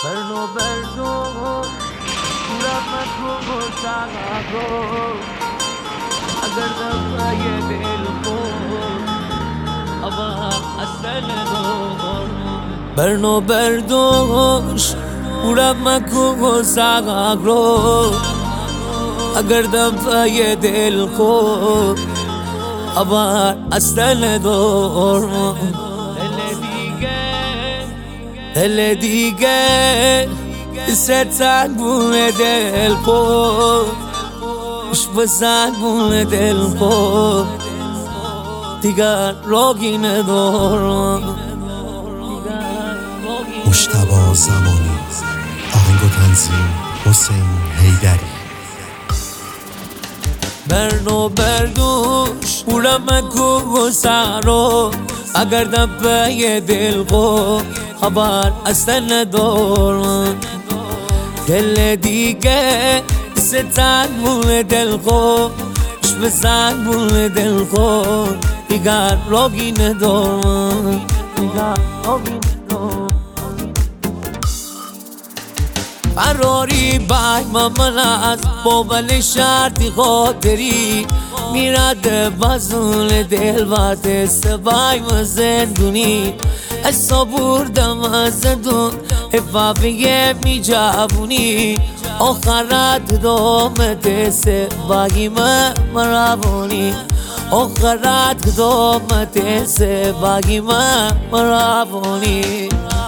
برنو رحمت و سعادو اگر دفعه دل خود اما اصل دور برنو بردوش رحمت و سعادو اگر دفعه دل خود اما اصل دور دل دیگه ستنگون دل خود بزنگون دل خود دیگر راگی ندارم. مجتبی زمانی، آهنگ و تنظیم حسین حیدری. برنو بردوش بورم کو سرو اگر دفعه دل خود خبر اصلا ندارم. دل دیگه ستنگون دل خود بزنگون دل خود دیگر راگی ندارم. فراری بای من از بابل شرطی خاطری میرد بازون دل و دست بای من زندونی اصا بردم از زندون حفافیه می جوونی آخرت دامت سبایی من مروانی آخرت دامت سبایی من مروانی.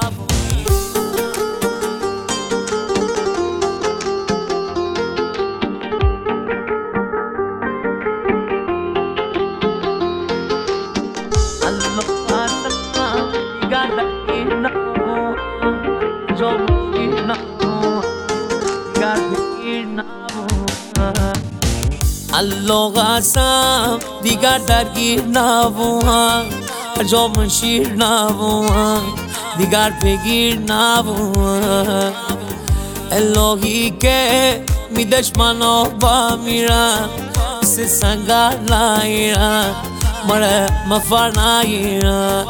الله قسم دیگر درگیر نبوم جام شیر نبوم دیگر بگیر نبوم الهی که میدش منو با میرم سی سنگر نایرم مره مفر نایرم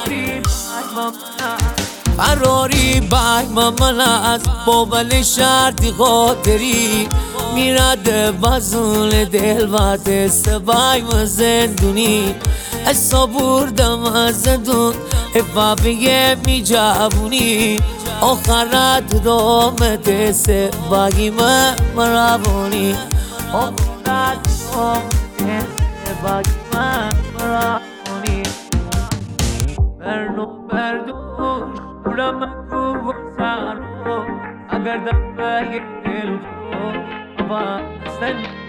فراری بای من از بابل شرطی خاطری میرد بازون دل و دست بای من زندونی اصا بردم از زندون حفافیه می جوونی آخرت دامت سبایی من مروانی آخرت دامت سبایی من مروانی. برنو بردوش بورم کو سرو اگر دفعه دل خود و